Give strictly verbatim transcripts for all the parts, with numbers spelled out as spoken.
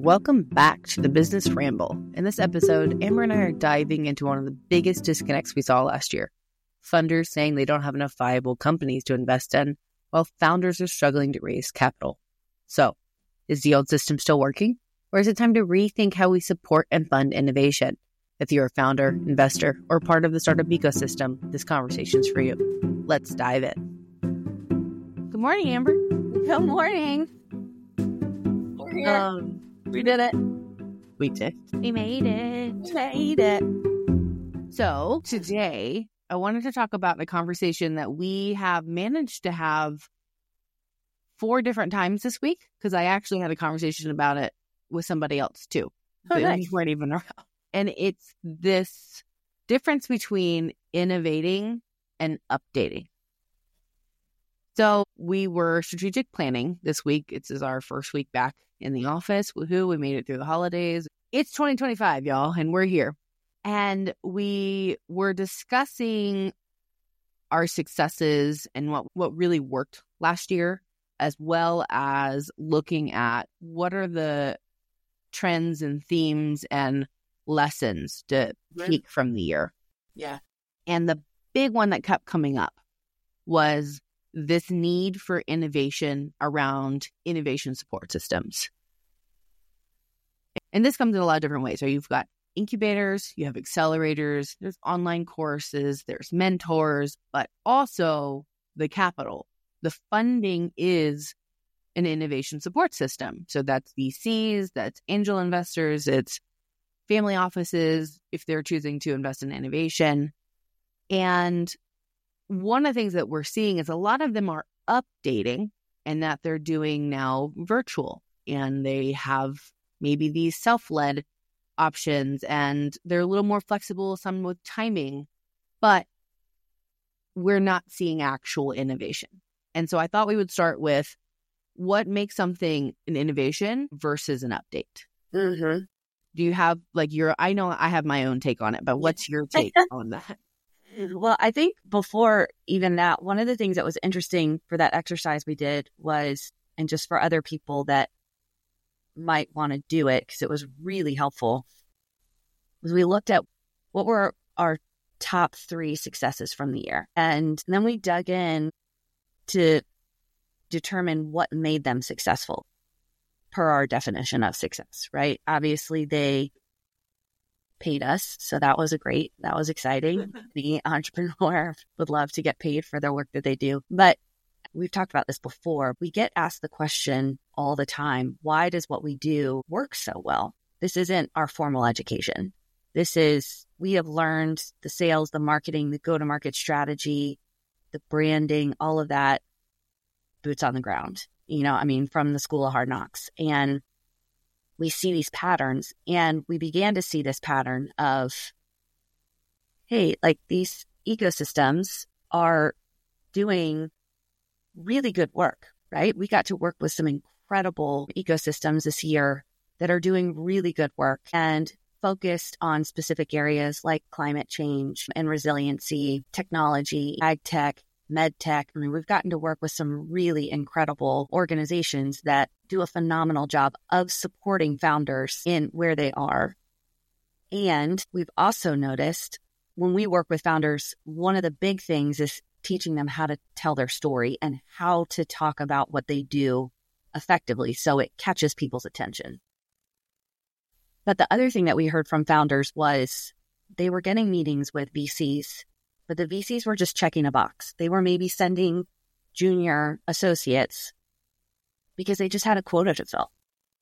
Welcome back to the Business Ramble. In this episode, Amber and I are diving into one of the biggest disconnects we saw last year. Funders saying they don't have enough viable companies to invest in, while founders are struggling to raise capital. So, is the old system still working? Or is it time to rethink how we support and fund innovation? If you're a founder, investor, or part of the startup ecosystem, this conversation's for you. Let's dive in. Good morning, Amber. Good morning. We're here. Um, we did it. We did. We made it. We made it. So today, I wanted to talk about the conversation that we have managed to have four different times this week, because I actually had a conversation about it with somebody else too. Oh, But nice. we weren't even around. And it's this difference between innovating and updating. So we were strategic planning this week. This is our first week back in the office. Woohoo, we made it through the holidays. It's twenty twenty-five, y'all, and we're here. And we were discussing our successes and what, what really worked last year, as well as looking at what are the trends and themes and lessons to take from the year. Yeah. And the big one that kept coming up was this need for innovation around innovation support systems. And this comes in a lot of different ways. So you've got incubators, you have accelerators, there's online courses, there's mentors, but also the capital. The funding is an innovation support system. So that's V Cs, that's angel investors, it's family offices if they're choosing to invest in innovation. And one of the things that we're seeing is a lot of them are updating, and that they're doing now virtual, and they have maybe these self-led options, and they're a little more flexible, some with timing, but we're not seeing actual innovation. And so I thought we would start with what makes something an innovation versus an update. Mm-hmm. Do you have like your, I know I have my own take on it, but what's your take on that? Well, I think before even that, one of the things that was interesting for that exercise we did was, and just for other people that might want to do it, because it was really helpful, was we looked at what were our top three successes from the year. And then we dug in to determine what made them successful per our definition of success, right? Obviously, they paid us. So that was a great, that was exciting. The entrepreneur would love to get paid for their work that they do. But we've talked about this before. We get asked the question all the time, why does what we do work so well? This isn't our formal education. This is, we have learned the sales, the marketing, the go-to-market strategy, the branding, all of that, boots on the ground, you know, I mean, from the School of Hard Knocks. And we see these patterns, and we began to see this pattern of, hey, like these ecosystems are doing really good work, right? We got to work with some incredible ecosystems this year that are doing really good work and focused on specific areas like climate change and resiliency, technology, ag tech, med tech. I mean, we've gotten to work with some really incredible organizations that do a phenomenal job of supporting founders in where they are. And we've also noticed when we work with founders, one of the big things is teaching them how to tell their story and how to talk about what they do effectively so it catches people's attention. But the other thing that we heard from founders was they were getting meetings with V Cs, but the V Cs were just checking a box. They were maybe sending junior associates because they just had a quota to fill.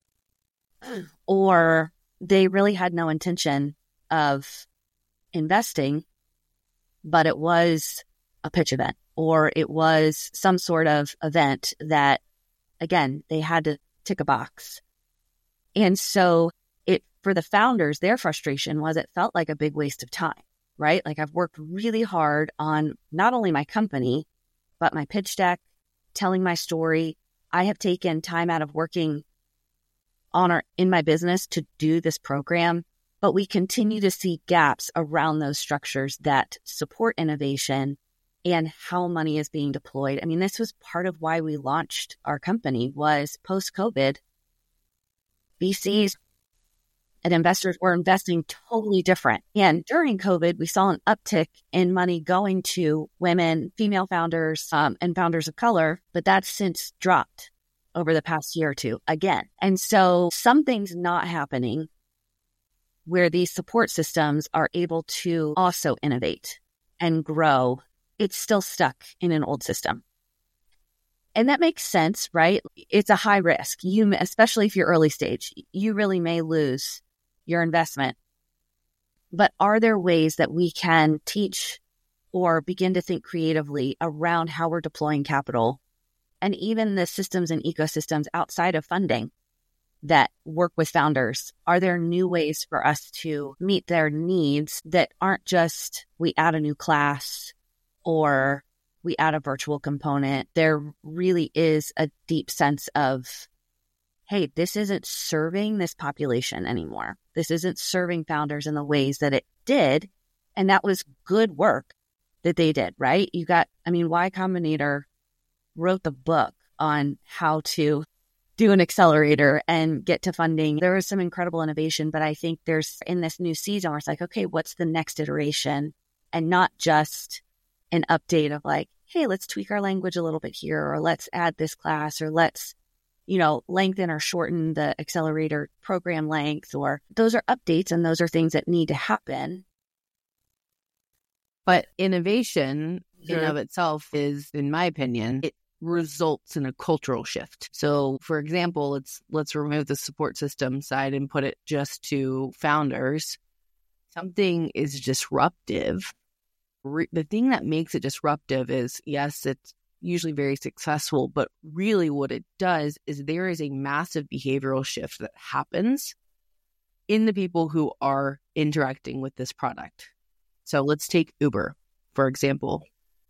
Or they really had no intention of investing, but it was a pitch event, or it was some sort of event that, again, they had to tick a box. And so it, for the founders, their frustration was it felt like a big waste of time, right? Like I've worked really hard on not only my company, but my pitch deck, telling my story. I have taken time out of working on our, in my business to do this program, but we continue to see gaps around those structures that support innovation and how money is being deployed. I mean, this was part of why we launched our company, was post-COVID, V Cs and investors were investing totally different. And during COVID, we saw an uptick in money going to women, female founders, um, and founders of color, but that's since dropped over the past year or two again. And so something's not happening where these support systems are able to also innovate and grow. It's still stuck in an old system. And that makes sense, right? It's a high risk. You, especially if you're early stage, you really may lose your investment. But are there ways that we can teach or begin to think creatively around how we're deploying capital and even the systems and ecosystems outside of funding that work with founders? Are there new ways for us to meet their needs that aren't just we add a new class or we add a virtual component? There really is a deep sense of, hey, this isn't serving this population anymore. This isn't serving founders in the ways that it did. And that was good work that they did, right? You got, I mean, Y Combinator wrote the book on how to do an accelerator and get to funding. There was some incredible innovation, but I think there's in this new season where it's like, okay, what's the next iteration? And not just an update of like, hey, let's tweak our language a little bit here, or let's add this class, or let's, you know, lengthen or shorten the accelerator program length, or those are updates and those are things that need to happen. But innovation Mm-hmm. in and of itself is, in my opinion, it results in a cultural shift. So for example, let's let's remove the support system side and put it just to founders. Something is disruptive. Re- the thing that makes it disruptive is, yes, it's usually very successful, but really what it does is there is a massive behavioral shift that happens in the people who are interacting with this product. So let's take Uber, for example.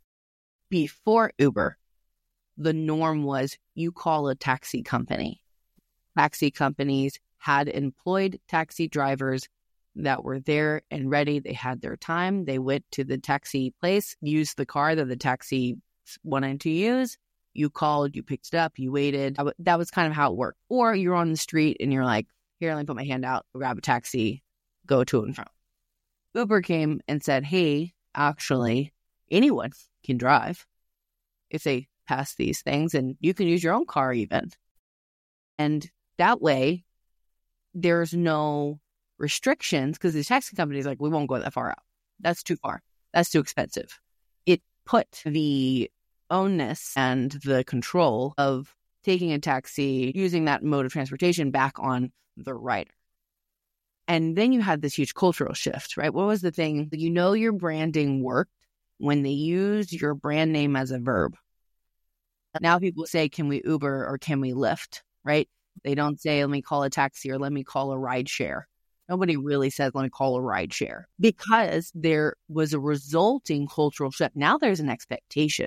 Before Uber, the norm was you call a taxi company. Taxi companies had employed taxi drivers that were there and ready. They had their time. They went to the taxi place, used the car that the taxi wanted to use. You called, you picked it up, you waited. That was kind of how it worked. Or you're on the street and you're like, here, let me put my hand out, grab a taxi, go to and from. Uber came and said, hey, actually, anyone can drive if they pass these things, and you can use your own car even. And that way, there's no restrictions, because the taxi company is like, we won't go that far out. That's too far. That's too expensive. It put the onus and the control of taking a taxi, using that mode of transportation back on the rider. And then you had this huge cultural shift, right? What was the thing? You know your branding worked when they used your brand name as a verb. Now people say, can we Uber or can we Lyft, right? They don't say, let me call a taxi or let me call a ride share. Nobody really says, let me call a ride share, because there was a resulting cultural shift. Now there's an expectation.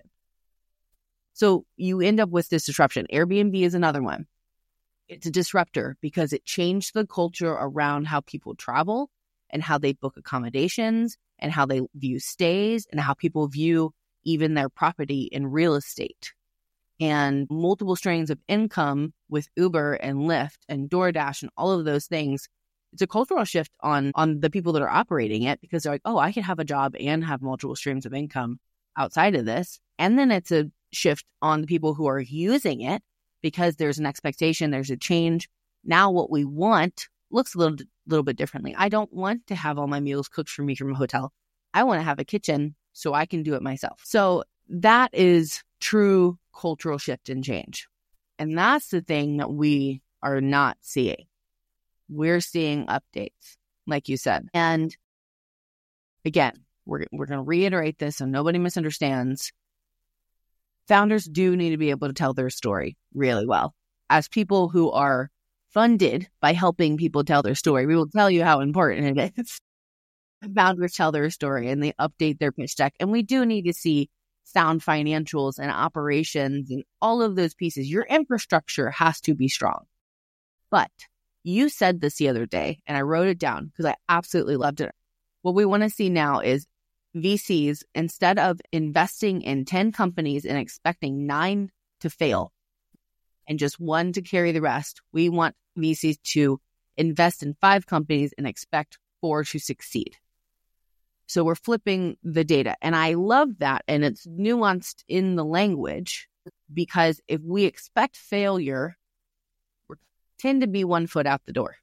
So you end up with this disruption. Airbnb is another one. It's a disruptor because it changed the culture around how people travel and how they book accommodations and how they view stays and how people view even their property in real estate. And multiple streams of income with Uber and Lyft and DoorDash and all of those things. It's a cultural shift on, on the people that are operating it, because they're like, oh, I can have a job and have multiple streams of income outside of this. And then it's a shift on the people who are using it, because there's an expectation, there's a change. Now what we want looks a little, little bit differently. I don't want to have all my meals cooked for me from a hotel. I want to have a kitchen so I can do it myself. So that is true cultural shift and change. And that's the thing that we are not seeing. We're seeing updates, like you said. And again, we're, we're going to reiterate this so nobody misunderstands. Founders do need to be able to tell their story really well. As people who are funded by helping people tell their story, we will tell you how important it is. Founders tell their story and they update their pitch deck. And we do need to see sound financials and operations and all of those pieces. Your infrastructure has to be strong. But you said this the other day, and I wrote it down because I absolutely loved it. What we want to see now is V Cs, instead of investing in ten companies and expecting nine to fail, and just one to carry the rest. We want V Cs to invest in five companies and expect four to succeed. So we're flipping the data. And I love that. And it's nuanced in the language, because if we expect failure, we tend to be one foot out the door.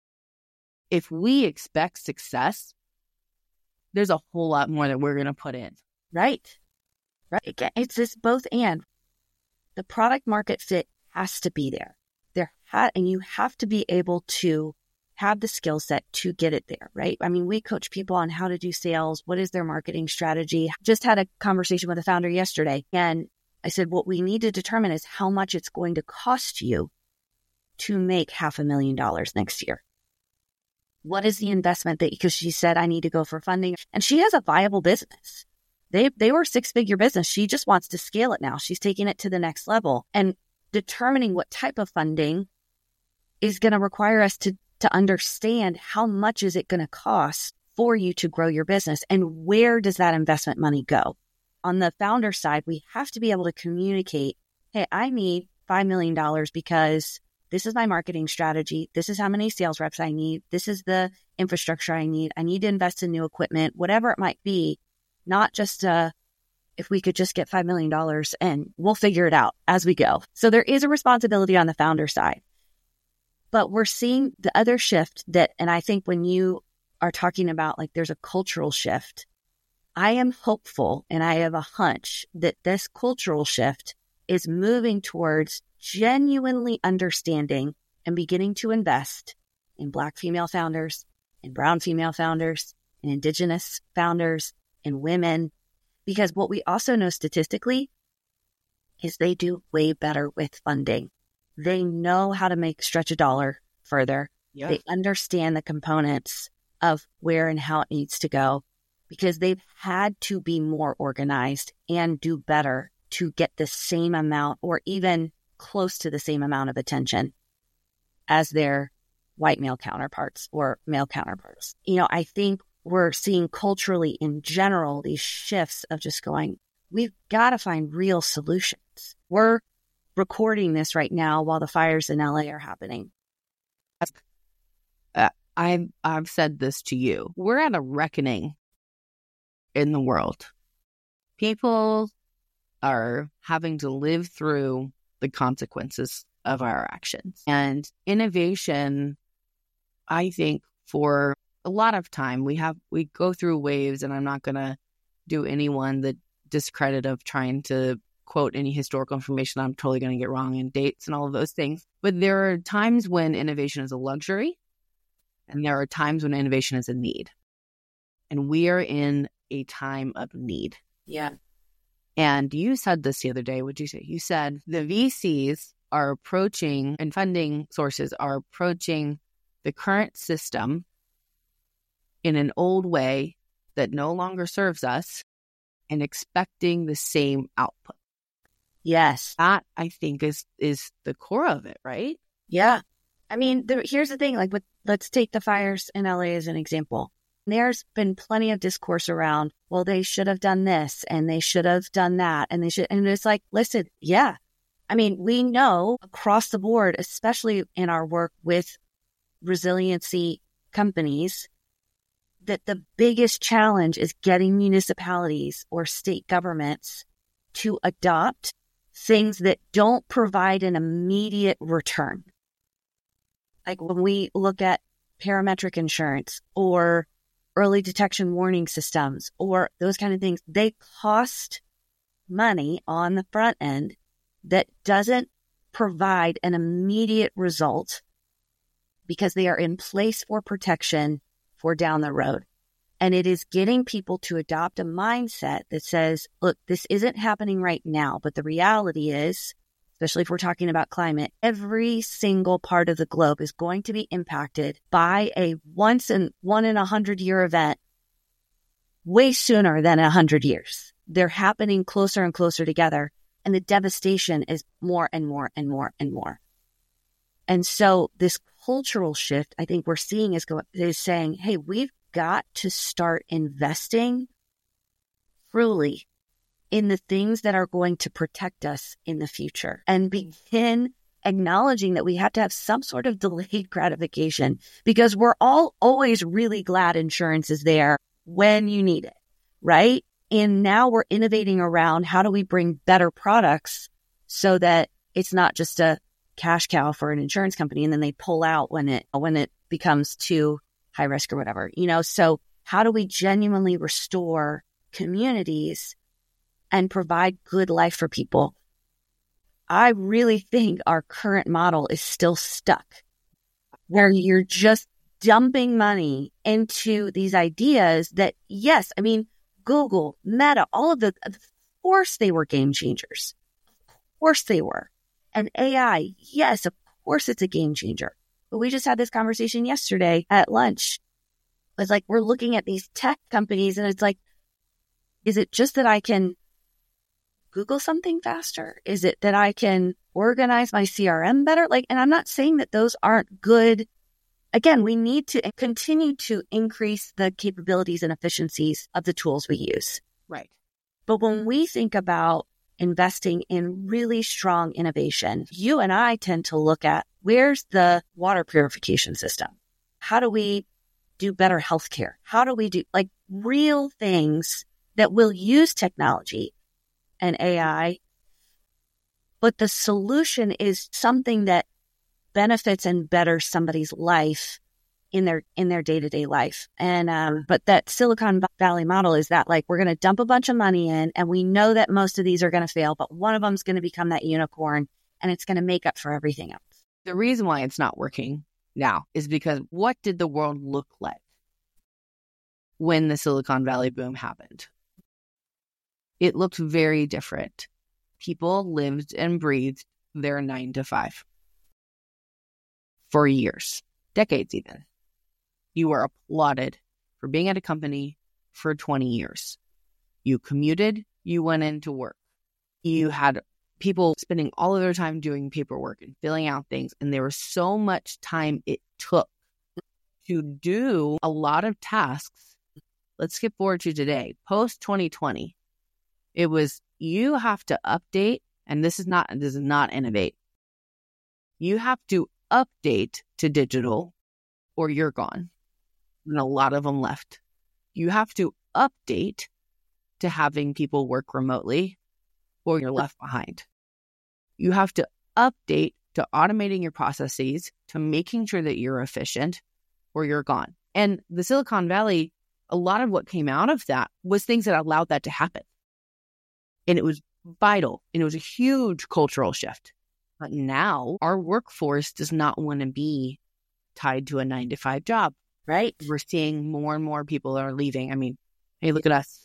If we expect success, there's a whole lot more that we're going to put in. Right. Right. It's this both and. The product market fit has to be there. There ha- and you have to be able to have the skill set to get it there, right? I mean, we coach people on how to do sales. What is their marketing strategy? Just had a conversation with a founder yesterday, and I said, what we need to determine is how much it's going to cost you to make half a million dollars next year. What is the investment that, because she said, I need to go for funding, and she has a viable business. They, they were a six-figure business. She just wants to scale it now. She's taking it to the next level, and determining what type of funding is going to require us to to understand how much is it going to cost for you to grow your business, and where does that investment money go? On the founder side, we have to be able to communicate, hey, I need five million dollars because this is my marketing strategy. This is how many sales reps I need. This is the infrastructure I need. I need to invest in new equipment, whatever it might be, not just uh, if we could just get five million dollars and we'll figure it out as we go. So there is a responsibility on the founder side. But we're seeing the other shift that, and I think when you are talking about like there's a cultural shift, I am hopeful and I have a hunch that this cultural shift is moving towards genuinely understanding and beginning to invest in Black female founders, in brown female founders, in Indigenous founders, in women. Because what we also know statistically is they do way better with funding. They know how to make stretch a dollar further. Yeah. They understand the components of where and how it needs to go, because they've had to be more organized and do better to get the same amount or even close to the same amount of attention as their white male counterparts or male counterparts. You know, I think we're seeing culturally in general these shifts of just going, we've got to find real solutions. We're recording this right now while the fires in L A are happening. Uh, I've, I've said this to you. We're at a reckoning in the world. People are having to live through the consequences of our actions. And innovation, I think for a lot of time, we have we go through waves, and I'm not going to do anyone the discredit of trying to quote any historical information I'm totally going to get wrong in dates and all of those things. But there are times when innovation is a luxury, and there are times when innovation is a need. And we are in a time of need. Yeah. And you said this the other day. What'd you say? You said the V Cs are approaching, and funding sources are approaching the current system in an old way that no longer serves us and expecting the same output. Yes. That, I think, is is the core of it, right? Yeah. I mean, the, here's the thing. Like, with, let's take the fires in L A as an example. There's been plenty of discourse around, well, they should have done this and they should have done that. And they should, and it's like, listen, yeah. I mean, we know across the board, especially in our work with resiliency companies, that the biggest challenge is getting municipalities or state governments to adopt things that don't provide an immediate return. Like when we look at parametric insurance or early detection warning systems or those kind of things, they cost money on the front end that doesn't provide an immediate result because they are in place for protection for down the road. And it is getting people to adopt a mindset that says, look, this isn't happening right now, but the reality is, especially if we're talking about climate, every single part of the globe is going to be impacted by a once in one in a hundred year event way sooner than a hundred years. They're happening closer and closer together, and the devastation is more and more and more and more. And so this cultural shift, I think we're seeing is, go- is saying, hey, we've got to start investing truly in the things that are going to protect us in the future and begin acknowledging that we have to have some sort of delayed gratification because we're all always really glad insurance is there when you need it, right? And now we're innovating around how do we bring better products so that it's not just a cash cow for an insurance company and then they pull out when it when it becomes too high risk or whatever, you know? So how do we genuinely restore communities and provide good life for people? I really think our current model is still stuck where you're just dumping money into these ideas that, yes, I mean, Google, Meta, all of the, of course they were game changers. Of course they were. And A I, yes, of course it's a game changer. But we just had this conversation yesterday at lunch. It's like we're looking at these tech companies and it's like, is it just that I can Google something faster? Is it that I can organize my C R M better? Like, and I'm not saying that those aren't good. Again, we need to continue to increase the capabilities and efficiencies of the tools we use. Right. But when we think about investing in really strong innovation, you and I tend to look at where's the water purification system? How do we do better healthcare? How do we do like real things that will use technology and A I, but the solution is something that benefits and betters somebody's life in their in their day-to-day life. And um, but that Silicon Valley model is that like we're going to dump a bunch of money in, and we know that most of these are going to fail, but one of them is going to become that unicorn, and it's going to make up for everything else. The reason why it's not working now is because what did the world look like when the Silicon Valley boom happened? It looked very different. People lived and breathed their nine to five for years, decades even. You were applauded for being at a company for twenty years. You commuted, you went into work. You had people spending all of their time doing paperwork and filling out things, and there was so much time it took to do a lot of tasks. Let's skip forward to today, post twenty twenty. It was, you have to update, and this is not, this is not innovate. You have to update to digital or you're gone. And a lot of them left. You have to update to having people work remotely or you're left behind. You have to update to automating your processes, to making sure that you're efficient or you're gone. And the Silicon Valley, a lot of what came out of that was things that allowed that to happen. And it was vital. And it was a huge cultural shift. But now our workforce does not want to be tied to a nine to five job. Right. We're seeing more and more people are leaving. I mean, hey, look at us.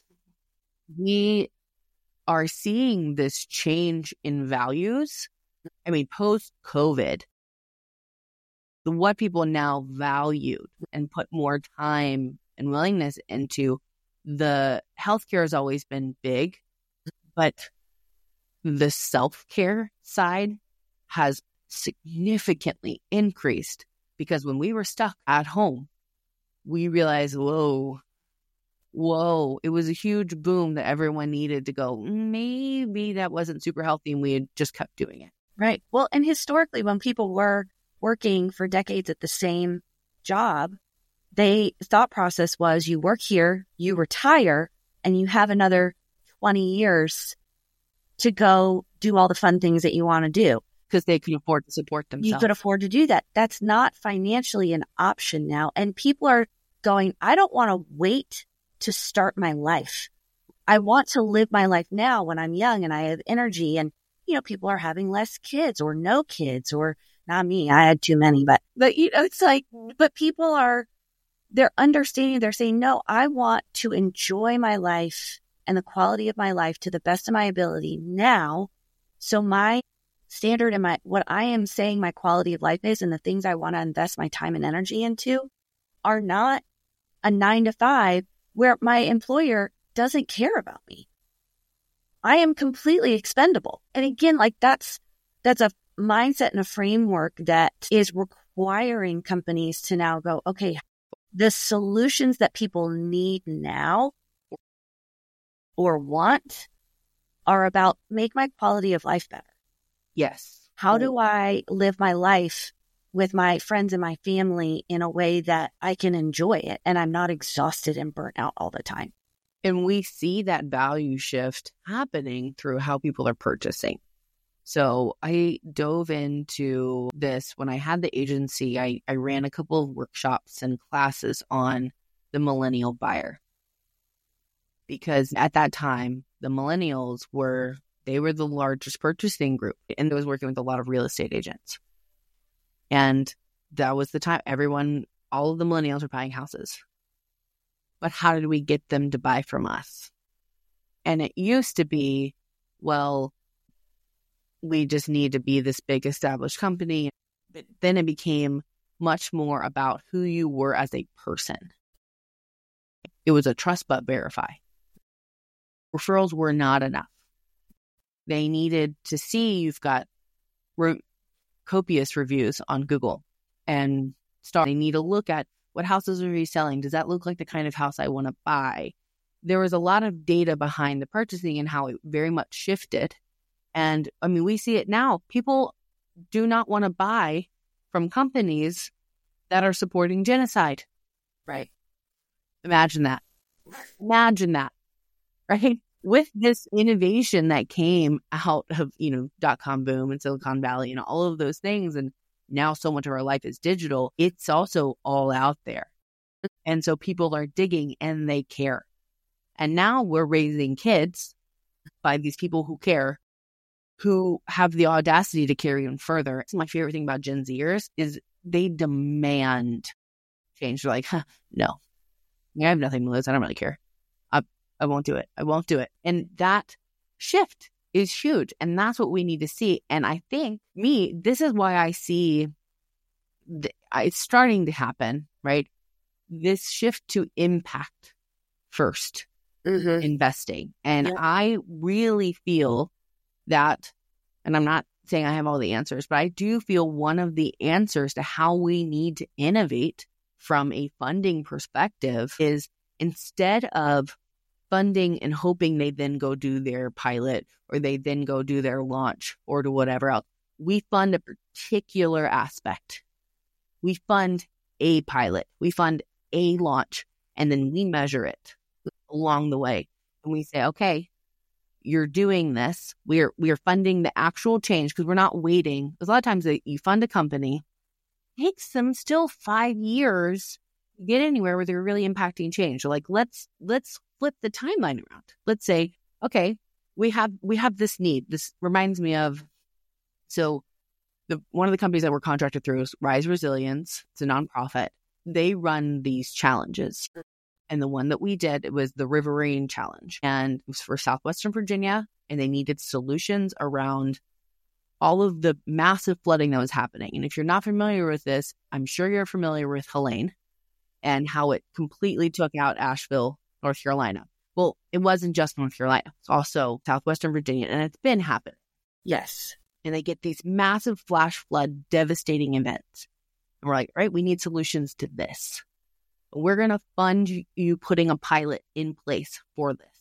We are seeing this change in values. I mean, post-COVID, what people now valued and put more time and willingness into, the healthcare has always been big, but the self-care side has significantly increased because when we were stuck at home, we realized, whoa, whoa, it was a huge boom that everyone needed to go, maybe that wasn't super healthy, and we had just kept doing it. Right. Well, and historically, when people were working for decades at the same job, the thought process was you work here, you retire, and you have another twenty years to go do all the fun things that you want to do. Because they can afford to support themselves. You could afford to do that. That's not financially an option now. And people are going, I don't want to wait to start my life. I want to live my life now when I'm young and I have energy. And, you know, people are having less kids or no kids, or not me. I had too many, but, but, you know, it's like, but people are, they're understanding. They're saying, no, I want to enjoy my life and the quality of my life to the best of my ability now. So my standard and my, what I am saying my quality of life is and the things I want to invest my time and energy into are not a nine to five where my employer doesn't care about me. I am completely expendable. And again, like that's, that's a mindset and a framework that is requiring companies to now go, okay, the solutions that people need now or want are about make my quality of life better. Yes. How do I live my life with my friends and my family in a way that I can enjoy it and I'm not exhausted and burnt out all the time? And we see that value shift happening through how people are purchasing. So I dove into this when I had the agency. I, I ran a couple of workshops and classes on the millennial buyer. Because at that time, the millennials were, they were the largest purchasing group. And I was working with a lot of real estate agents. And that was the time everyone, all of the millennials were buying houses. But how did we get them to buy from us? And it used to be, well, we just need to be this big established company. But then it became much more about who you were as a person. It was a trust but verify. Referrals were not enough. They needed to see you've got re- copious reviews on Google and start. They need to look at what houses are you selling. Does that look like the kind of house I want to buy? There was a lot of data behind the purchasing and how it very much shifted. And I mean, we see it now. People do not want to buy from companies that are supporting genocide. Right. Imagine that. Imagine that. Right? With this innovation that came out of, you know, dot-com boom and Silicon Valley and all of those things, and now so much of our life is digital, it's also all out there. And so people are digging and they care. And now we're raising kids by these people who care, who have the audacity to carry even further. It's my favorite thing about Gen Zers is they demand change. They're like, huh, no, I have nothing to lose. I don't really care. I, I won't do it. I won't do it. And that shift is huge. And that's what we need to see. And I think me, this is why I see th- it's starting to happen, right? This shift to impact first Mm-hmm. investing. And Yeah. I really feel that, and I'm not saying I have all the answers, but I do feel one of the answers to how we need to innovate from a funding perspective is instead of funding and hoping they then go do their pilot or they then go do their launch or do whatever else, we fund a particular aspect. We fund a pilot, we fund a launch, and then we measure it along the way. And we say, okay, you're doing this. We're we're funding the actual change because we're not waiting. Because a lot of times they, you fund a company, it takes them still five years to get anywhere where they're really impacting change. So like let's let's flip the timeline around. Let's say, okay, we have we have this need. This reminds me of so the one of the companies that we're contracted through is Rise Resilience. It's a nonprofit. They run these challenges. And the one that we did, it was the Riverine Challenge. And it was for Southwestern Virginia. And they needed solutions around all of the massive flooding that was happening. And if you're not familiar with this, I'm sure you're familiar with Helene and how it completely took out Asheville, North Carolina. Well, it wasn't just North Carolina. It's also Southwestern Virginia. And it's been happening. Yes. And they get these massive flash flood, devastating events. And we're like, right, we need solutions to this. We're going to fund you putting a pilot in place for this.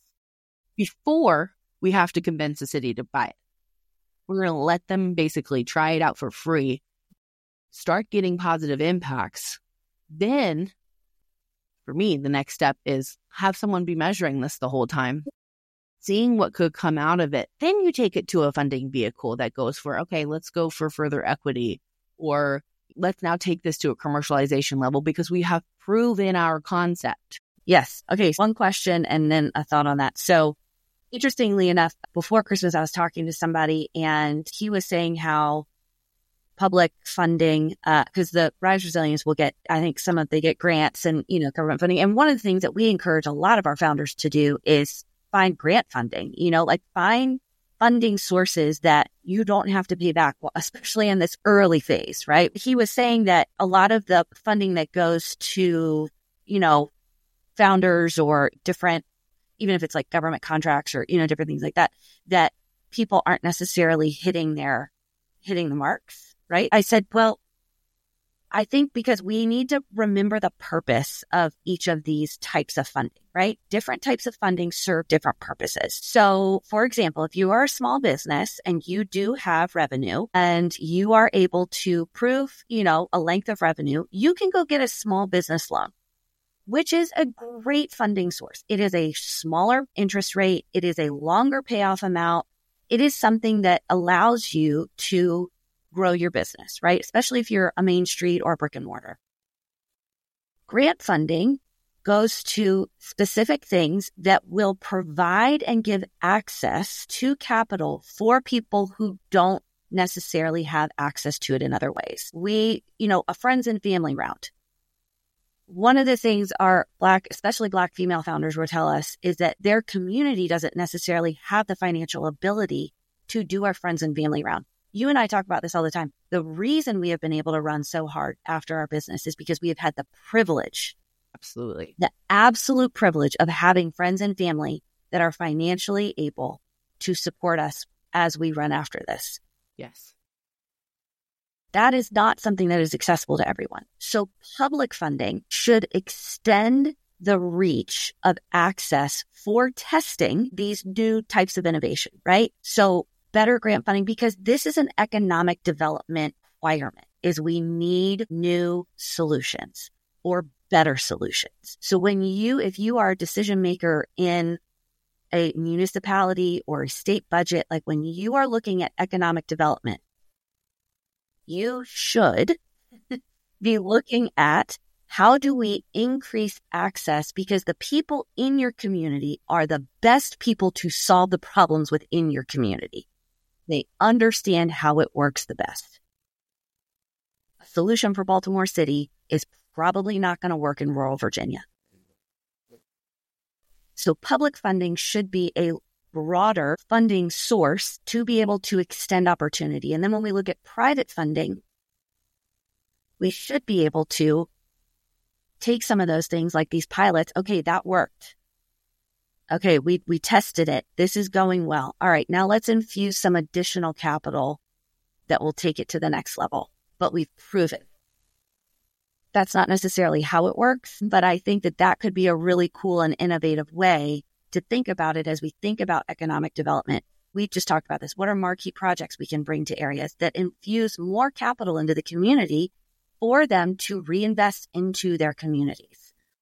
Before we have to convince the city to buy it, we're going to let them basically try it out for free, start getting positive impacts. Then, for me, the next step is have someone be measuring this the whole time, seeing what could come out of it. Then you take it to a funding vehicle that goes for, okay, let's go for further equity, or let's now take this to a commercialization level because we have proven our concept. Yes. Okay. One question and then a thought on that. So interestingly enough, before Christmas, I was talking to somebody and he was saying how public funding, because uh, the Rise Resilience will get, I think some of, they get grants and, you know, government funding. And one of the things that we encourage a lot of our founders to do is find grant funding, you know, like find funding sources that you don't have to pay back, especially in this early phase, right? He was saying that a lot of the funding that goes to, you know, founders or different, even if it's like government contracts or, you know, different things like that, that people aren't necessarily hitting their, hitting the marks, right? I said, well, I think because we need to remember the purpose of each of these types of funding, right? Different types of funding serve different purposes. So, for example, if you are a small business and you do have revenue and you are able to prove, you know, a length of revenue, you can go get a small business loan, which is a great funding source. It is a smaller interest rate. It is a longer payoff amount. It is something that allows you to grow your business, right? Especially if you're a main street or a brick and mortar. Grant funding goes to specific things that will provide and give access to capital for people who don't necessarily have access to it in other ways. We, you know, a friends and family round. One of the things our Black, especially Black female founders will tell us is that their community doesn't necessarily have the financial ability to do our friends and family round. You and I talk about this all the time. The reason we have been able to run so hard after our business is because we have had the privilege, Absolutely. the absolute privilege of having friends and family that are financially able to support us as we run after this. Yes. That is not something that is accessible to everyone. So public funding should extend the reach of access for testing these new types of innovation, right? So better grant funding, because this is an economic development requirement, is we need new solutions or better solutions. So when you, if you are a decision maker in a municipality or a state budget, like when you are looking at economic development, you should be looking at how do we increase access, because the people in your community are the best people to solve the problems within your community. They understand how it works the best. A solution for Baltimore City is probably not going to work in rural Virginia. So public funding should be a broader funding source to be able to extend opportunity. And then when we look at private funding, we should be able to take some of those things like these pilots. Okay, that worked. Okay, we we tested it. This is going well. All right, now let's infuse some additional capital that will take it to the next level. But we've proven that's not necessarily how it works, but I think that that could be a really cool and innovative way to think about it as we think about economic development. We just talked about this. What are marquee projects we can bring to areas that infuse more capital into the community for them to reinvest into their communities?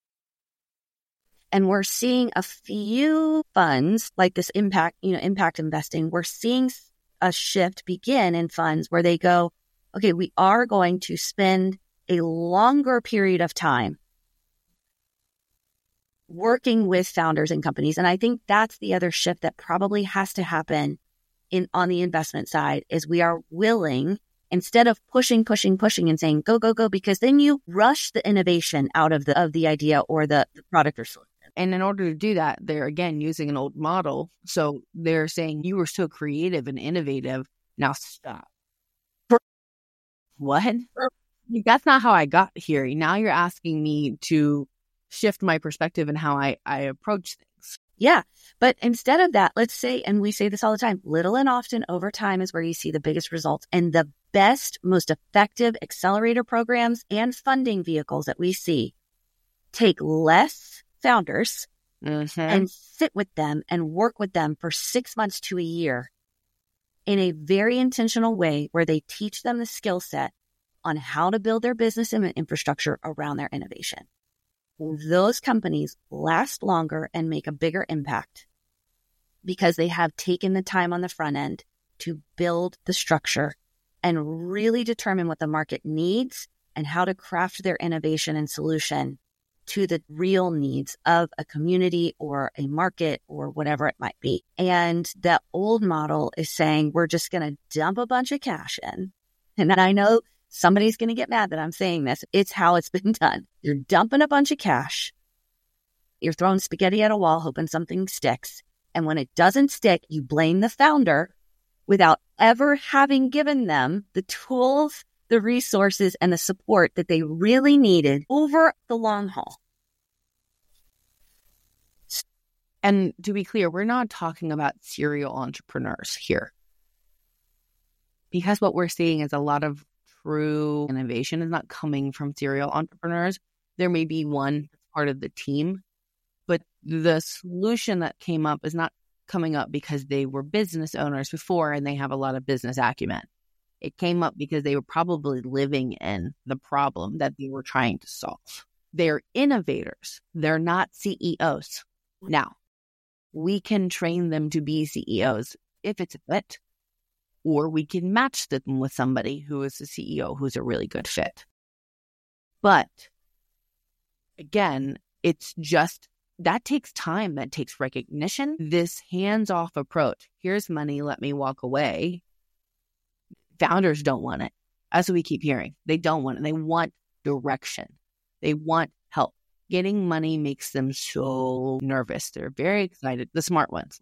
And we're seeing a few funds like this impact, you know, impact investing. We're seeing a shift begin in funds where they go, okay, we are going to spend a longer period of time working with founders and companies. And I think that's the other shift that probably has to happen in on the investment side, is we are willing, instead of pushing, pushing, pushing and saying, go, go, go, because then you rush the innovation out of the of the idea or the, the product or solution. And in order to do that, they're, again, using an old model. So they're saying, you were so creative and innovative, now stop. What? That's not how I got here. Now you're asking me to shift my perspective and how I, I approach things. Yeah. But instead of that, let's say, and we say this all the time, little and often over time is where you see the biggest results. And the best, most effective accelerator programs and funding vehicles that we see take less founders mm-hmm. and sit with them and work with them for six months to a year in a very intentional way where they teach them the skill set on how to build their business and infrastructure around their innovation. Those companies last longer and make a bigger impact because they have taken the time on the front end to build the structure and really determine what the market needs and how to craft their innovation and solution to the real needs of a community or a market or whatever it might be. And the old model is saying, we're just going to dump a bunch of cash in. And I know somebody's going to get mad that I'm saying this. It's how it's been done. You're dumping a bunch of cash. You're throwing spaghetti at a wall, hoping something sticks. And when it doesn't stick, you blame the founder without ever having given them the tools, the resources, and the support that they really needed over the long haul. And to be clear, we're not talking about serial entrepreneurs here. Because what we're seeing is a lot of true innovation is not coming from serial entrepreneurs. There may be one part of the team, but the solution that came up is not coming up because they were business owners before and they have a lot of business acumen. It came up because they were probably living in the problem that they were trying to solve. They're innovators. They're not C E Os. Now, we can train them to be C E Os if it's a fit, or we can match them with somebody who is a C E O who's a really good fit. But again, it's just, that takes time. That takes recognition. This hands-off approach. Here's money. Let me walk away. Founders don't want it. That's what we keep hearing. They don't want it. They want direction. They want help. Getting money makes them so nervous. They're very excited. The smart ones.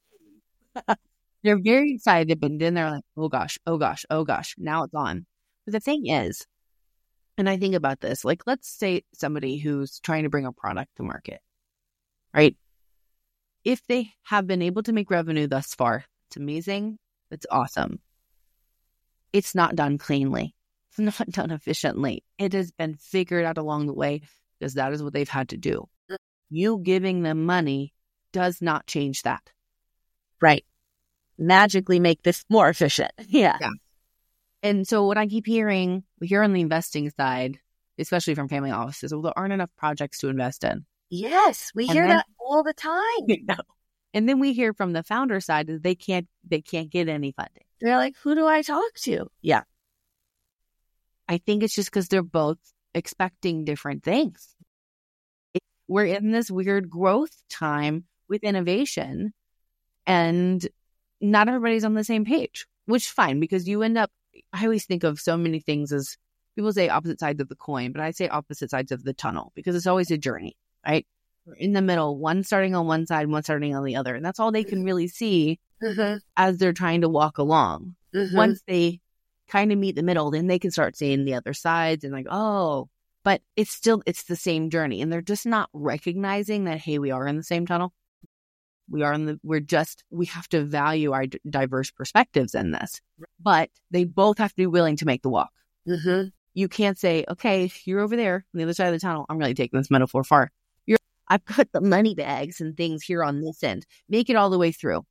They're very excited, but then they're like, oh gosh, oh gosh, oh gosh, now it's on. But the thing is, and I think about this, like let's say somebody who's trying to bring a product to market, right? If they have been able to make revenue thus far, it's amazing. It's awesome. It's not done cleanly. It's not done efficiently. It has been figured out along the way because that is what they've had to do. You giving them money does not change that. Right. Magically make this more efficient. Yeah. Yeah. And so what I keep hearing here on the investing side, especially from family offices, well, there aren't enough projects to invest in. Yes, we And hear then- that all the time. You know? And then we hear from the founder side that they can't they can't get any funding. They're like, who do I talk to? Yeah. I think it's just because they're both expecting different things. It- We're in this weird growth time with innovation, and not everybody's on the same page, which is fine because you end up, I always think of so many things as people say opposite sides of the coin, but I say opposite sides of the tunnel because it's always a journey, right? We're in the middle, one starting on one side, one starting on the other. And that's all they can really see Mm-hmm. as they're trying to walk along. Mm-hmm. Once they kind of meet the middle, then they can start seeing the other sides and like, oh, but it's still, it's the same journey. And they're just not recognizing that, hey, we are in the same tunnel. We are in the, we're just, we have to value our d- diverse perspectives in this, but they both have to be willing to make the walk. Mm-hmm. You can't say, okay, you're over there on the other side of the tunnel. I'm really taking this metaphor far. You're, I've put the money bags and things here on this end. Make it all the way through.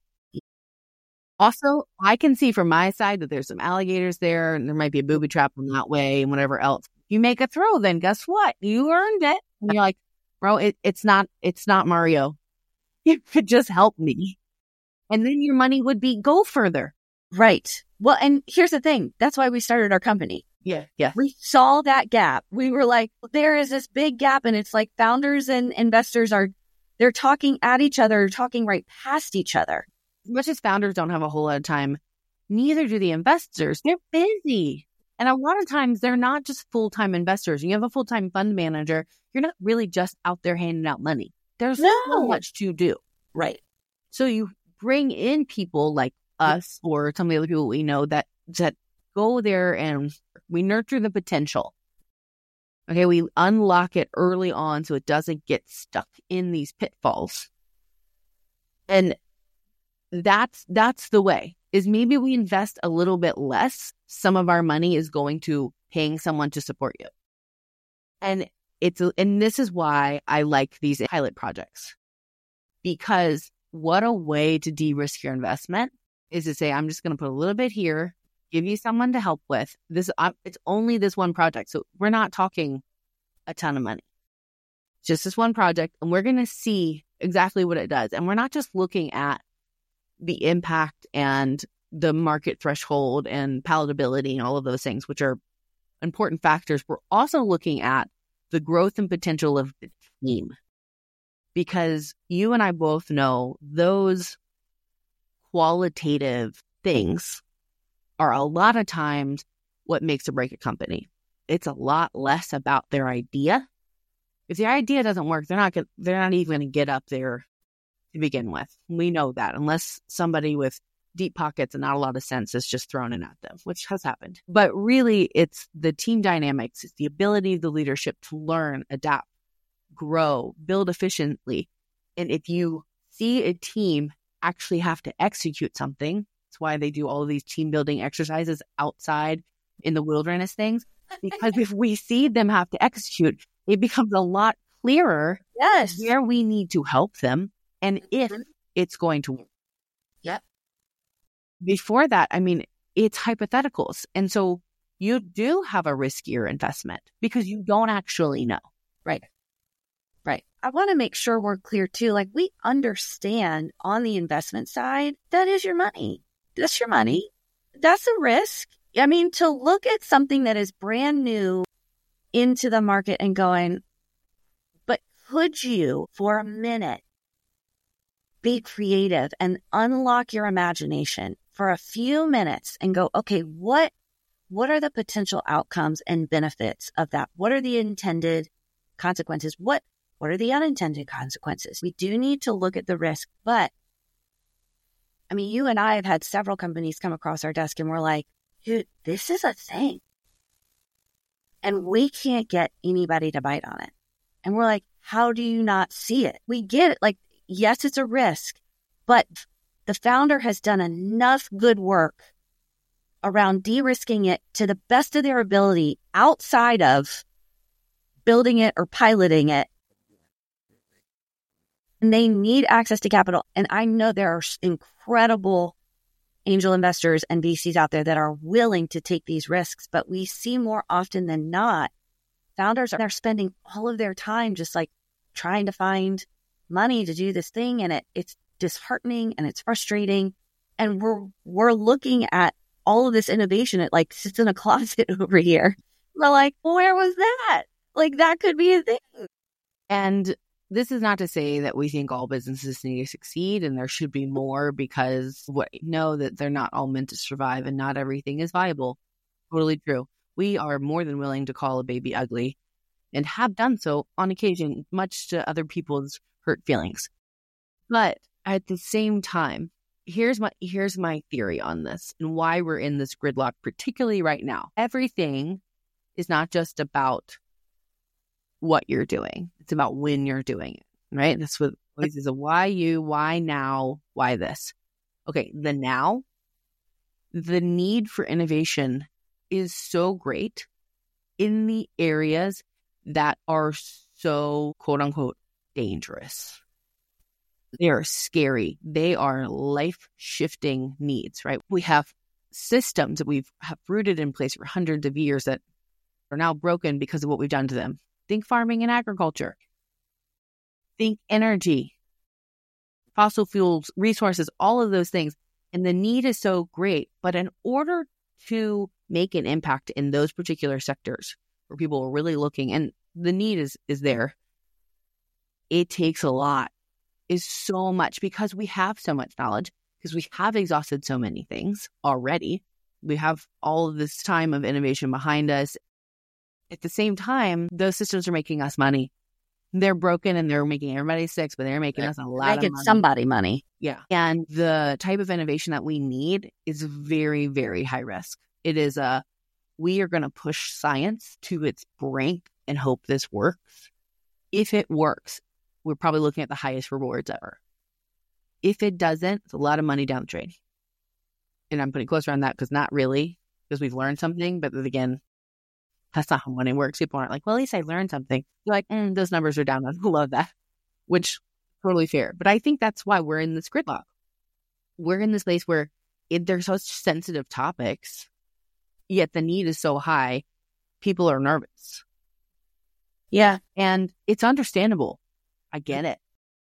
Also, I can see from my side that there's some alligators there and there might be a booby trap on that way and whatever else. You make it through, then guess what? You earned it. And you're like, bro, it, it's not, it's not Mario. You could just help me. And then your money would be go further. Right. Well, and here's the thing. That's why we started our company. Yeah. Yeah. We saw that gap. We were like, there is this big gap. And it's like founders and investors are, they're talking at each other, talking right past each other. As much as founders don't have a whole lot of time, neither do the investors. They're busy. And a lot of times they're not just full-time investors. You have a full-time fund manager. You're not really just out there handing out money. There's No. so much to do. Right. So you bring in people like us or some of the other people we know that, that go there and we nurture the potential. Okay, we unlock it early on so it doesn't get stuck in these pitfalls. And that's that's the way, is maybe we invest a little bit less. Some of our money is going to paying someone to support you. And it's and this is why I like these pilot projects. Because what a way to de-risk your investment is to say, I'm just going to put a little bit here, give you someone to help with this. Uh, it's only this one project. So we're not talking a ton of money. Just this one project. And we're going to see exactly what it does. And we're not just looking at the impact and the market threshold and palatability and all of those things, which are important factors. We're also looking at the growth and potential of the team. Because you and I both know those qualitative things are a lot of times what makes or break a company. It's a lot less about their idea. If their idea doesn't work, they're not gonna, they're not even going to get up there to begin with. We know that unless somebody with deep pockets and not a lot of sense is just thrown in at them, which has happened. But really, it's the team dynamics. It's the ability of the leadership to learn, adapt, grow, build efficiently. And if you see a team actually have to execute something, that's why they do all of these team building exercises outside in the wilderness things, because if we see them have to execute, it becomes a lot clearer Yes. where we need to help them and if it's going to work. Yep. Before that, I mean, it's hypotheticals. And so you do have a riskier investment because you don't actually know. Right. Right. I want to make sure we're clear too. Like, we understand on the investment side, that is your money. That's your money. That's a risk. I mean, to look at something that is brand new into the market and going, but could you for a minute be creative and unlock your imagination for a few minutes and go, okay, what, what are the potential outcomes and benefits of that? What are the intended consequences? What, what are the unintended consequences? We do need to look at the risk, but I mean, you and I have had several companies come across our desk and we're like, dude, this is a thing. And we can't get anybody to bite on it. And we're like, how do you not see it? We get it. Like, yes, it's a risk, but the founder has done enough good work around de-risking it to the best of their ability outside of building it or piloting it. And they need access to capital. And I know there are incredible angel investors and V Cs out there that are willing to take these risks, but we see more often than not, founders are they're spending all of their time just like trying to find money to do this thing, and it it's disheartening and it's frustrating. And we're we're looking at all of this innovation. It like sits in a closet over here. We're like, well, where was that? Like, that could be a thing. And this is not to say that we think all businesses need to succeed and there should be more, because what know that they're not all meant to survive and not everything is viable. Totally true. We are more than willing to call a baby ugly and have done so on occasion, much to other people's hurt feelings. But at the same time, here's my here's my theory on this and why we're in this gridlock, particularly right now. Everything is not just about what you're doing. It's about when you're doing it, right? That's what always is a why you, why now, why this. Okay, the now, the need for innovation is so great in the areas that are so quote unquote dangerous. They are scary. They are life shifting needs, right? We have systems that we've have rooted in place for hundreds of years that are now broken because of what we've done to them. Think farming and agriculture. Think energy, fossil fuels, resources, all of those things. And the need is so great. But in order to make an impact in those particular sectors where people are really looking, and the need is, is there, it takes a lot, is so much, because we have so much knowledge, because we have exhausted so many things already. We have all of this time of innovation behind us. At the same time, those systems are making us money. They're broken and they're making everybody sick, but they're making they're us a lot making of money. somebody money. Yeah. And the type of innovation that we need is very, very high risk. It is a, we are going to push science to its brink and hope this works. If it works, we're probably looking at the highest rewards ever. If it doesn't, it's a lot of money down the drain. And I'm putting closer on that because not really, because we've learned something. But then again, that's not how money works. People aren't like, well, at least I learned something. You're like, mm, those numbers are down. I love that, which totally fair. But I think that's why we're in this gridlock. We're in this place where it, there's such sensitive topics, yet the need is so high. People are nervous. Yeah. And it's understandable. I get it.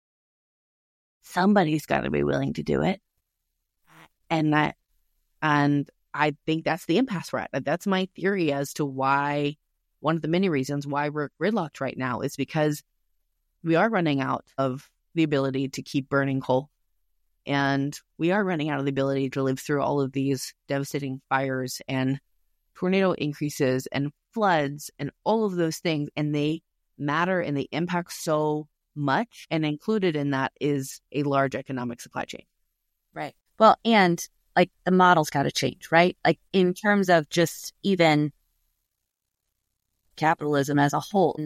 Somebody's got to be willing to do it. And that, and I think that's the impasse we're at. That's my theory as to why, one of the many reasons why we're gridlocked right now is because we are running out of the ability to keep burning coal. And we are running out of the ability to live through all of these devastating fires and tornado increases and floods and all of those things. And they matter and they impact so much. And included in that is a large economic supply chain. Right. Well, and like the model's got to change, right? Like in terms of just even capitalism as a whole.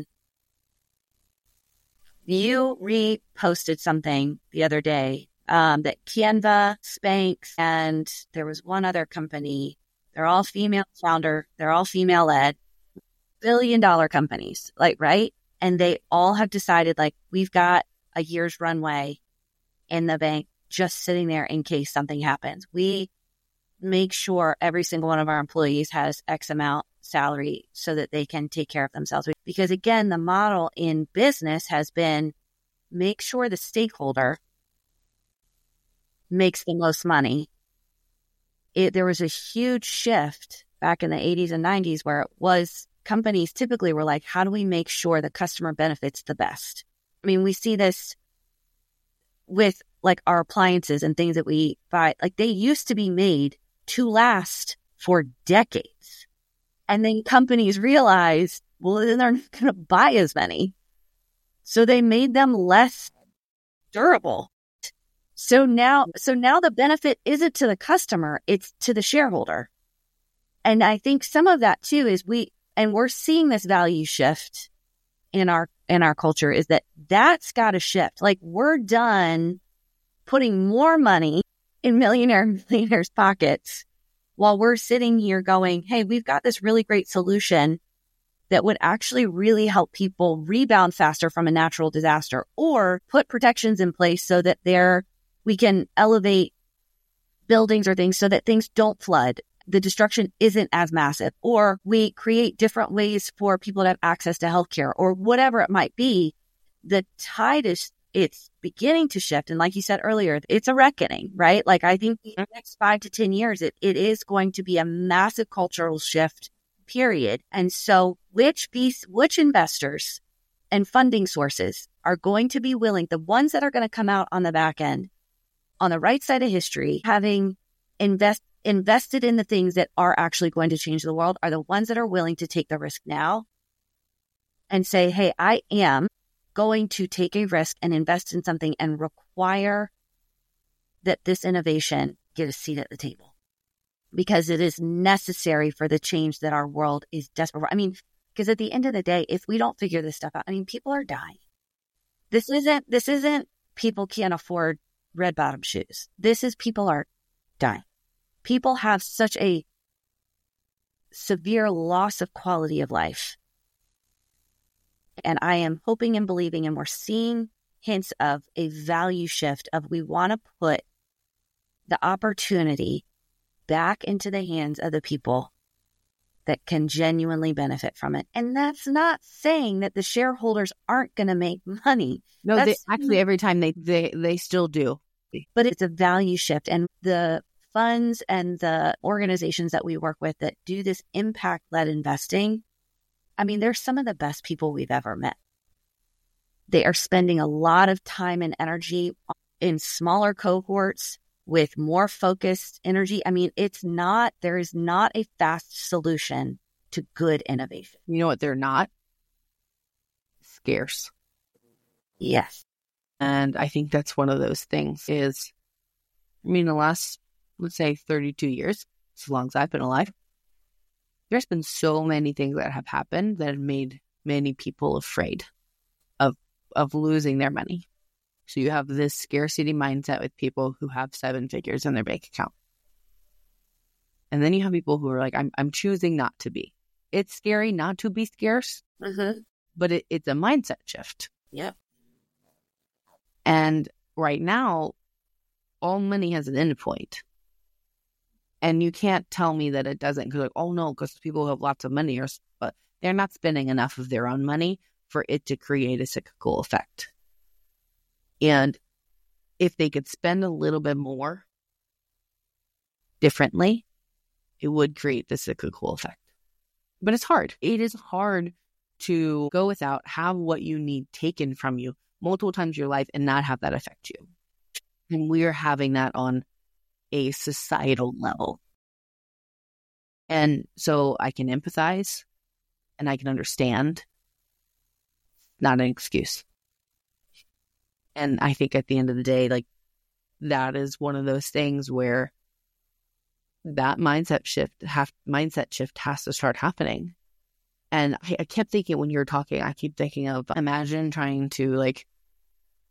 You reposted something the other day um, that Canva, Spanx, and there was one other company They're all female founder. They're all female led, billion dollar companies, like, right? And they all have decided, like, we've got a year's runway in the bank just sitting there in case something happens. We make sure every single one of our employees has X amount salary so that they can take care of themselves. Because again, the model in business has been make sure the stakeholder makes the most money. It, there was a huge shift back in the eighties and nineties where it was companies typically were like, how do we make sure the customer benefits the best? I mean, we see this with like our appliances and things that we buy. Like they used to be made to last for decades. And then companies realized, well, then they're not going to buy as many. So they made them less durable. So now, so now the benefit isn't to the customer, it's to the shareholder. And I think some of that too is we, and we're seeing this value shift in our, in our culture is that that's got to shift. Like we're done putting more money in millionaire millionaires' pockets while we're sitting here going, hey, we've got this really great solution that would actually really help people rebound faster from a natural disaster or put protections in place so that they're, we can elevate buildings or things so that things don't flood. The destruction isn't as massive, or we create different ways for people to have access to healthcare or whatever it might be. The tide is, it's beginning to shift. And like you said earlier, it's a reckoning, right? Like I think the next five to ten years, it, it is going to be a massive cultural shift, period. And so which piece, which investors and funding sources are going to be willing, the ones that are going to come out on the back end, on the right side of history, having invest invested in the things that are actually going to change the world, are the ones that are willing to take the risk now and say, hey, I am going to take a risk and invest in something and require that this innovation get a seat at the table because it is necessary for the change that our world is desperate for. I mean, because at the end of the day, if we don't figure this stuff out, I mean, people are dying. This isn't, this isn't people can't afford red bottom shoes. This is people are dying. People have such a severe loss of quality of life. And I am hoping and believing, and we're seeing hints of a value shift of we want to put the opportunity back into the hands of the people that can genuinely benefit from it. And that's not saying that the shareholders aren't going to make money. No, they, actually, every time they, they, they still do. But it's a value shift. And the funds and the organizations that we work with that do this impact-led investing, I mean, they're some of the best people we've ever met. They are spending a lot of time and energy in smaller cohorts with more focused energy. I mean, it's not, there is not a fast solution to good innovation. You know what? They're not scarce. Yes. And I think that's one of those things is, I mean, the last, let's say thirty-two years, as long as I've been alive, there's been so many things that have happened that have made many people afraid of of losing their money. So you have this scarcity mindset with people who have seven figures in their bank account. And then you have people who are like, I'm I'm choosing not to be. It's scary not to be scarce, Mm-hmm. but it, it's a mindset shift. Yep. And right now, all money has an endpoint. And you can't tell me that it doesn't, because like, oh no, because people who have lots of money are, but they're not spending enough of their own money for it to create a cyclical effect. And if they could spend a little bit more differently, it would create the cyclical effect. But it's hard. It is hard to go without, have what you need taken from you multiple times in your life and not have that affect you. And we're having that on a societal level. And so I can empathize and I can understand. Not an excuse. And I think at the end of the day, like, that is one of those things where that mindset shift, have, mindset shift has to start happening. And I, I kept thinking when you were talking, I keep thinking of, imagine trying to like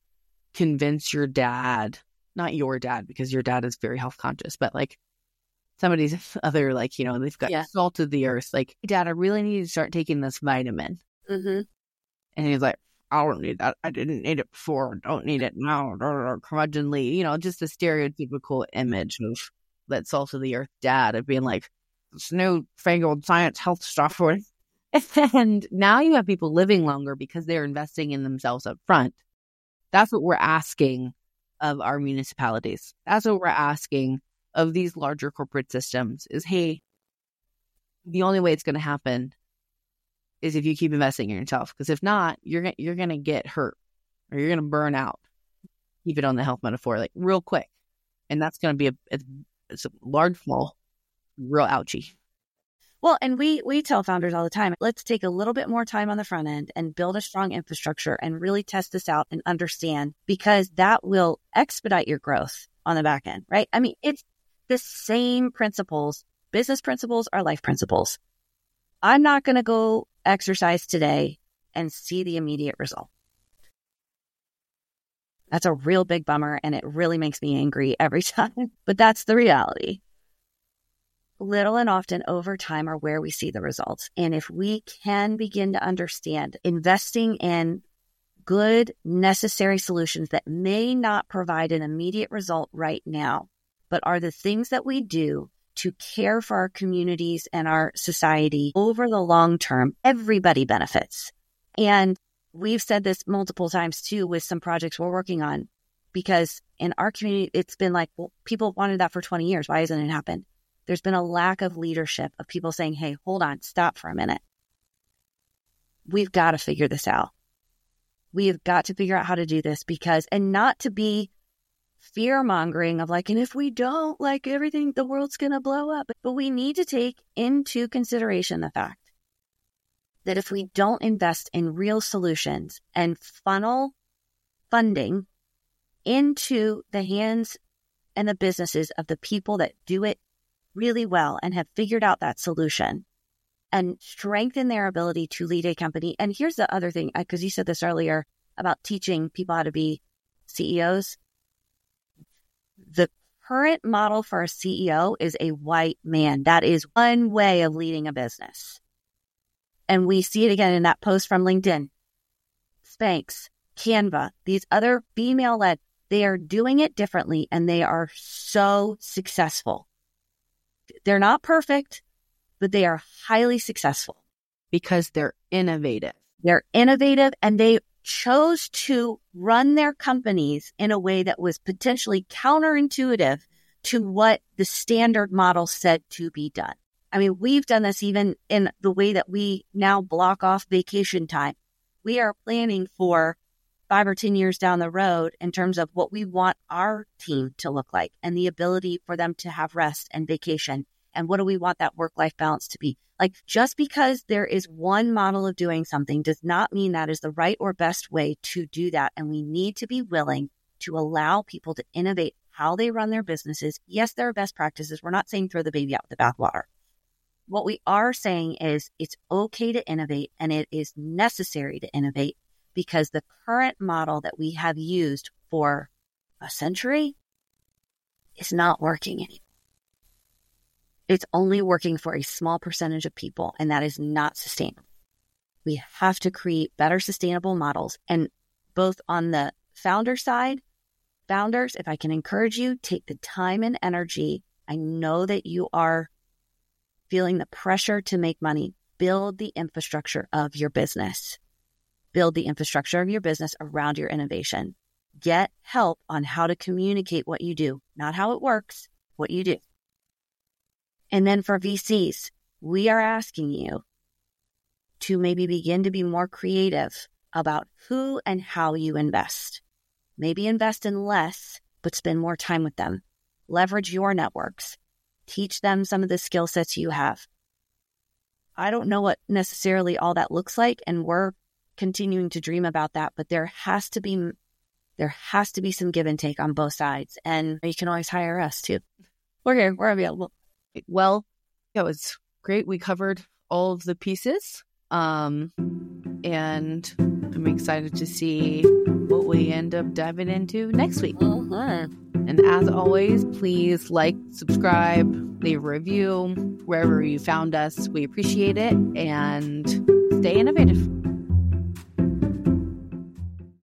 convince your dad, not your dad, because your dad is very health conscious, but like somebody's other, like, you know, they've got Yeah. salt of the earth. Like, Dad, I really need to start taking this vitamin. Mm-hmm. And he's like, I don't need that. I didn't need it before. Don't need it now. Curmudgeonly, you know, just a stereotypical image of that salt of the earth dad of being like, this new fangled science health stuff. And now you have people living longer because they're investing in themselves up front. That's what we're asking of our municipalities. That's what we're asking of these larger corporate systems is, hey, the only way it's going to happen is if you keep investing in yourself. Because if not, you're gonna you're gonna get hurt or you're gonna burn out. Keep it on the health metaphor, like real quick, and that's gonna be a it's, it's a large fall, real ouchy. Well, and we we tell founders all the time, let's take a little bit more time on the front end and build a strong infrastructure and really test this out and understand, because that will expedite your growth on the back end, right? I mean, it's the same principles. Business principles are life principles. I'm not going to go exercise today and see the immediate result. That's a real big bummer, and it really makes me angry every time. But that's the reality. Little and often over time are where we see the results. And if we can begin to understand investing in good, necessary solutions that may not provide an immediate result right now, but are the things that we do to care for our communities and our society over the long term, everybody benefits. And we've said this multiple times too with some projects we're working on, because in our community, it's been like, well, people wanted that for twenty years. Why hasn't it happened? There's been a lack of leadership of people saying, hey, hold on, stop for a minute. We've got to figure this out. We have got to figure out how to do this, because, and not to be fear mongering of like, and if we don't, like everything, the world's going to blow up. But we need to take into consideration the fact that if we don't invest in real solutions and funnel funding into the hands and the businesses of the people that do it really well and have figured out that solution and strengthen their ability to lead a company. And here's the other thing, because you said this earlier about teaching people how to be C E Os. The current model for a C E O is a white man. That is one way of leading a business. And we see it again in that post from LinkedIn. Spanx, Canva, these other female-led, they are doing it differently and they are so successful. They're not perfect, but they are highly successful. Because they're innovative. They're innovative, and they chose to run their companies in a way that was potentially counterintuitive to what the standard model said to be done. I mean, we've done this even in the way that we now block off vacation time. We are planning for five or ten years down the road in terms of what we want our team to look like and the ability for them to have rest and vacation. And what do we want that work-life balance to be? Like, just because there is one model of doing something does not mean that is the right or best way to do that. And we need to be willing to allow people to innovate how they run their businesses. Yes, there are best practices. We're not saying throw the baby out with the bathwater. What we are saying is it's okay to innovate, and it is necessary to innovate, because the current model that we have used for a century is not working anymore. It's only working for a small percentage of people, and that is not sustainable. We have to create better sustainable models. And both on the founder side, founders, if I can encourage you, take the time and energy. I know that you are feeling the pressure to make money. Build the infrastructure of your business. Build the infrastructure of your business around your innovation. Get help on how to communicate what you do, not how it works, what you do. And then for V Cs, we are asking you to maybe begin to be more creative about who and how you invest. Maybe invest in less, but spend more time with them. Leverage your networks. Teach them some of the skill sets you have. I don't know what necessarily all that looks like, and we're continuing to dream about that, but there has to be there has to be some give and take on both sides. And you can always hire us too. We're here. We're available. Well, yeah, it was great. We covered all of the pieces. Um, and I'm excited to see what we end up diving into next week. Mm-hmm. And as always, please like, subscribe, leave a review wherever you found us. We appreciate it, and stay innovative.